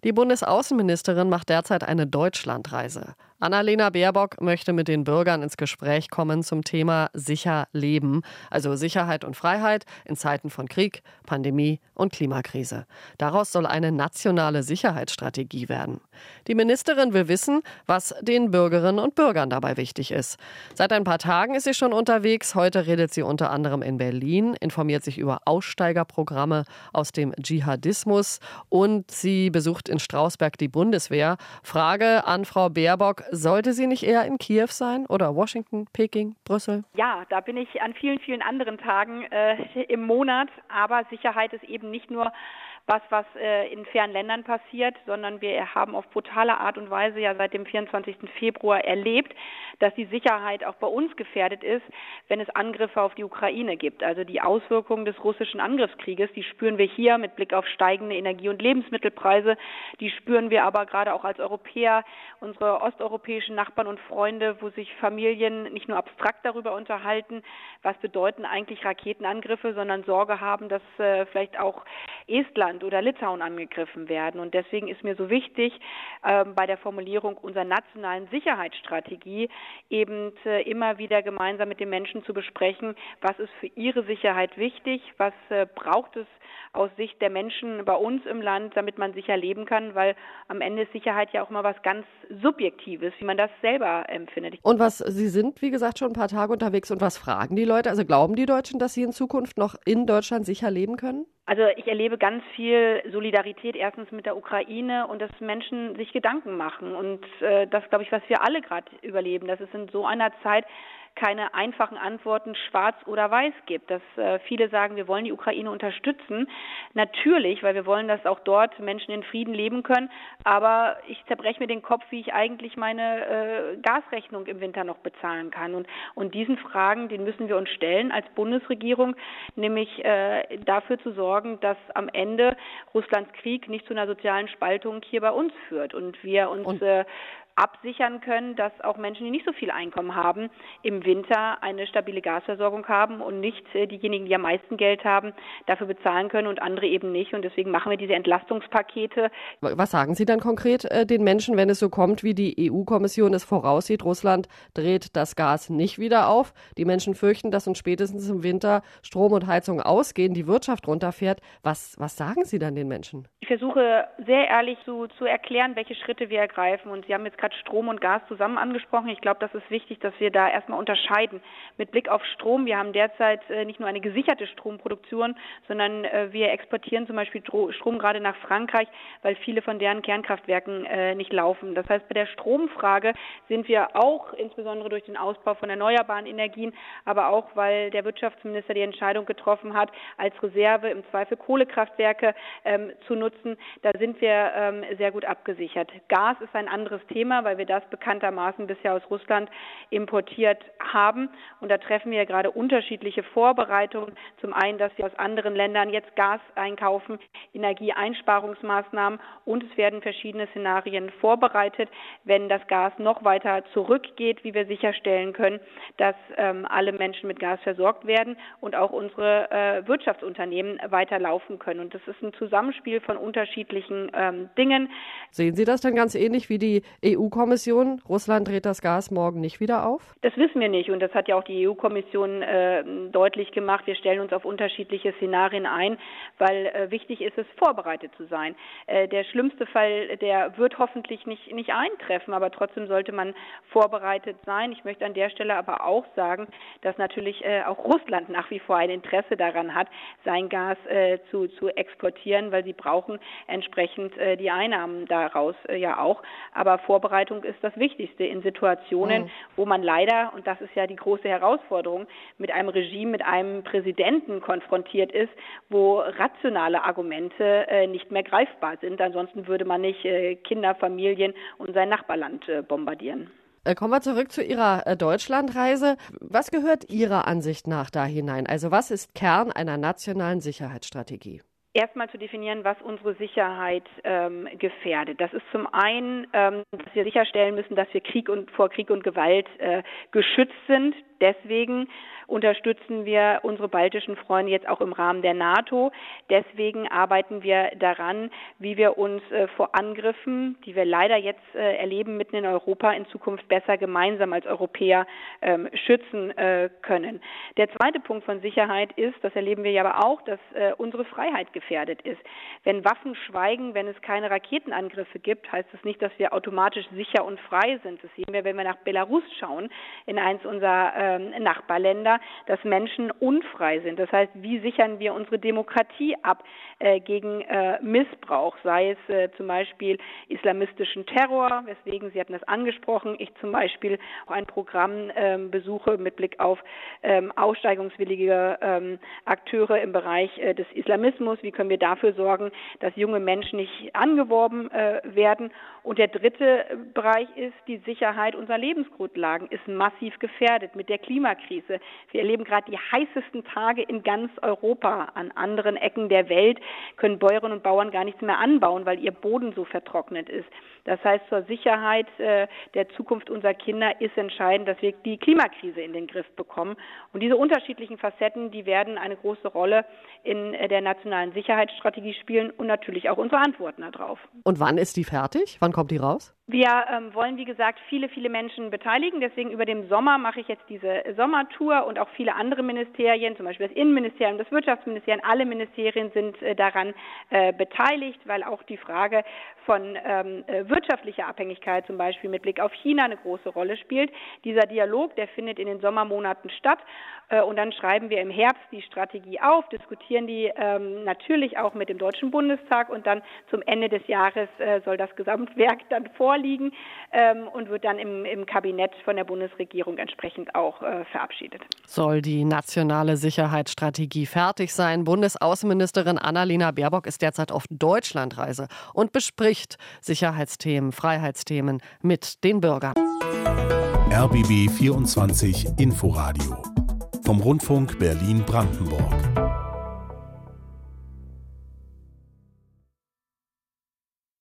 Die Bundesaußenministerin macht derzeit eine Deutschlandreise. Annalena Baerbock möchte mit den Bürgern ins Gespräch kommen zum Thema sicher leben, also Sicherheit und Freiheit in Zeiten von Krieg, Pandemie und Klimakrise. Daraus soll eine nationale Sicherheitsstrategie werden. Die Ministerin will wissen, was den Bürgerinnen und Bürgern dabei wichtig ist. Seit ein paar Tagen ist sie schon unterwegs. Heute redet sie unter anderem in Berlin, informiert sich über Aussteigerprogramme aus dem Dschihadismus und sie besucht in Strausberg die Bundeswehr. Frage an Frau Baerbock: Sollte sie nicht eher in Kiew sein oder Washington, Peking, Brüssel? Ja, da bin ich an vielen, vielen anderen Tagen im Monat. Aber Sicherheit ist eben nicht nur was in fernen Ländern passiert, sondern wir haben auf brutale Art und Weise ja seit dem 24. Februar erlebt, dass die Sicherheit auch bei uns gefährdet ist, wenn es Angriffe auf die Ukraine gibt. Also die Auswirkungen des russischen Angriffskrieges, die spüren wir hier mit Blick auf steigende Energie- und Lebensmittelpreise. Die spüren wir aber gerade auch als Europäer, unsere osteuropäischen Nachbarn und Freunde, wo sich Familien nicht nur abstrakt darüber unterhalten, was bedeuten eigentlich Raketenangriffe, sondern Sorge haben, dass vielleicht auch Estland oder Litauen angegriffen werden. Und deswegen ist mir so wichtig, bei der Formulierung unserer nationalen Sicherheitsstrategie eben immer wieder gemeinsam mit den Menschen zu besprechen, was ist für ihre Sicherheit wichtig, was braucht es aus Sicht der Menschen bei uns im Land, damit man sicher leben kann, weil am Ende ist Sicherheit ja auch immer was ganz Subjektives, wie man das selber empfindet. Und Sie sind, wie gesagt, schon ein paar Tage unterwegs und was fragen die Leute? Also glauben die Deutschen, dass sie in Zukunft noch in Deutschland sicher leben können? Also ich erlebe ganz viel Solidarität erstens mit der Ukraine und dass Menschen sich Gedanken machen. Und das, glaube ich, was wir alle gerade überleben, dass es in so einer Zeit keine einfachen Antworten schwarz oder weiß gibt. Dass viele sagen, wir wollen die Ukraine unterstützen. Natürlich, weil wir wollen, dass auch dort Menschen in Frieden leben können. Aber ich zerbreche mir den Kopf, wie ich eigentlich meine Gasrechnung im Winter noch bezahlen kann. Und diesen Fragen, den müssen wir uns stellen als Bundesregierung, nämlich dafür zu sorgen, dass am Ende Russlands Krieg nicht zu einer sozialen Spaltung hier bei uns führt und wir uns absichern können, dass auch Menschen, die nicht so viel Einkommen haben, im Winter eine stabile Gasversorgung haben und nicht diejenigen, die am meisten Geld haben, dafür bezahlen können und andere eben nicht. Und deswegen machen wir diese Entlastungspakete. Was sagen Sie dann konkret den Menschen, wenn es so kommt, wie die EU-Kommission es voraussieht? Russland dreht das Gas nicht wieder auf. Die Menschen fürchten, dass uns spätestens im Winter Strom und Heizung ausgehen, die Wirtschaft runterfährt. Was sagen Sie dann den Menschen? Ich versuche sehr ehrlich zu erklären, welche Schritte wir ergreifen. Und Sie haben jetzt gerade Strom und Gas zusammen angesprochen. Ich glaube, das ist wichtig, dass wir da erstmal unterscheiden. Mit Blick auf Strom, wir haben derzeit nicht nur eine gesicherte Stromproduktion, sondern wir exportieren zum Beispiel Strom gerade nach Frankreich, weil viele von deren Kernkraftwerken nicht laufen. Das heißt, bei der Stromfrage sind wir auch, insbesondere durch den Ausbau von erneuerbaren Energien, aber auch, weil der Wirtschaftsminister die Entscheidung getroffen hat, als Reserve im Zweifel Kohlekraftwerke zu nutzen, da sind wir sehr gut abgesichert. Gas ist ein anderes Thema, weil wir das bekanntermaßen bisher aus Russland importiert haben. Und da treffen wir gerade unterschiedliche Vorbereitungen. Zum einen, dass wir aus anderen Ländern jetzt Gas einkaufen, Energieeinsparungsmaßnahmen und es werden verschiedene Szenarien vorbereitet, wenn das Gas noch weiter zurückgeht, wie wir sicherstellen können, dass alle Menschen mit Gas versorgt werden und auch unsere Wirtschaftsunternehmen weiterlaufen können. Und das ist ein Zusammenspiel von unterschiedlichen Dingen. Sehen Sie das dann ganz ähnlich wie die EU-Kommission? Russland dreht das Gas morgen nicht wieder auf? Das wissen wir nicht und das hat ja auch die EU-Kommission deutlich gemacht. Wir stellen uns auf unterschiedliche Szenarien ein, weil wichtig ist es, vorbereitet zu sein. Der schlimmste Fall, der wird hoffentlich nicht eintreffen, aber trotzdem sollte man vorbereitet sein. Ich möchte an der Stelle aber auch sagen, dass natürlich auch Russland nach wie vor ein Interesse daran hat, sein Gas zu exportieren, weil sie brauchen entsprechend die Einnahmen daraus ja auch. Aber Vorbereitung ist das Wichtigste in Situationen, wo man leider, und das ist ja die große Herausforderung, mit einem Regime, mit einem Präsidenten konfrontiert ist, wo rationale Argumente nicht mehr greifbar sind. Ansonsten würde man nicht Kinder, Familien und sein Nachbarland bombardieren. Kommen wir zurück zu Ihrer Deutschlandreise. Was gehört Ihrer Ansicht nach da hinein? Also was ist Kern einer nationalen Sicherheitsstrategie? erstmal zu definieren, was unsere Sicherheit gefährdet. Das ist zum einen, dass wir sicherstellen müssen, dass wir vor Krieg und Gewalt geschützt sind. Deswegen unterstützen wir unsere baltischen Freunde jetzt auch im Rahmen der NATO. Deswegen arbeiten wir daran, wie wir uns vor Angriffen, die wir leider jetzt erleben mitten in Europa, in Zukunft besser gemeinsam als Europäer schützen können. Der zweite Punkt von Sicherheit ist, das erleben wir ja aber auch, dass unsere Freiheit gefährdet ist. Wenn Waffen schweigen, wenn es keine Raketenangriffe gibt, heißt das nicht, dass wir automatisch sicher und frei sind. Das sehen wir, wenn wir nach Belarus schauen, in eins unserer Nachbarländer, dass Menschen unfrei sind. Das heißt, wie sichern wir unsere Demokratie ab gegen Missbrauch, sei es zum Beispiel islamistischen Terror, weswegen, Sie hatten das angesprochen, ich zum Beispiel auch ein Programm besuche mit Blick auf aussteigungswillige Akteure im Bereich des Islamismus. Wie können wir dafür sorgen, dass junge Menschen nicht angeworben werden? Und der dritte Bereich ist, die Sicherheit unserer Lebensgrundlagen ist massiv gefährdet mit der Klimakrise. Wir erleben gerade die heißesten Tage in ganz Europa. An anderen Ecken der Welt können Bäuerinnen und Bauern gar nichts mehr anbauen, weil ihr Boden so vertrocknet ist. Das heißt, zur Sicherheit der Zukunft unserer Kinder ist entscheidend, dass wir die Klimakrise in den Griff bekommen. Und diese unterschiedlichen Facetten, die werden eine große Rolle in der nationalen Sicherheitsstrategie spielen und natürlich auch unsere Antworten darauf. Und wann ist die fertig? Wann kommt die raus? Wir wollen, wie gesagt, viele Menschen beteiligen. Deswegen über dem Sommer mache ich jetzt diese Sommertour und auch viele andere Ministerien, zum Beispiel das Innenministerium, das Wirtschaftsministerium, alle Ministerien sind daran beteiligt, weil auch die Frage von wirtschaftlicher Abhängigkeit, zum Beispiel mit Blick auf China, eine große Rolle spielt. Dieser Dialog, der findet in den Sommermonaten statt. Und dann schreiben wir im Herbst die Strategie auf, diskutieren die natürlich auch mit dem Deutschen Bundestag und dann zum Ende des Jahres soll das Gesamtwerk dann vorliegen und wird dann im Kabinett von der Bundesregierung entsprechend auch verabschiedet. Soll die nationale Sicherheitsstrategie fertig sein? Bundesaußenministerin Annalena Baerbock ist derzeit auf Deutschlandreise und bespricht Sicherheitsthemen, Freiheitsthemen mit den Bürgern. RBB 24 Inforadio vom Rundfunk Berlin-Brandenburg.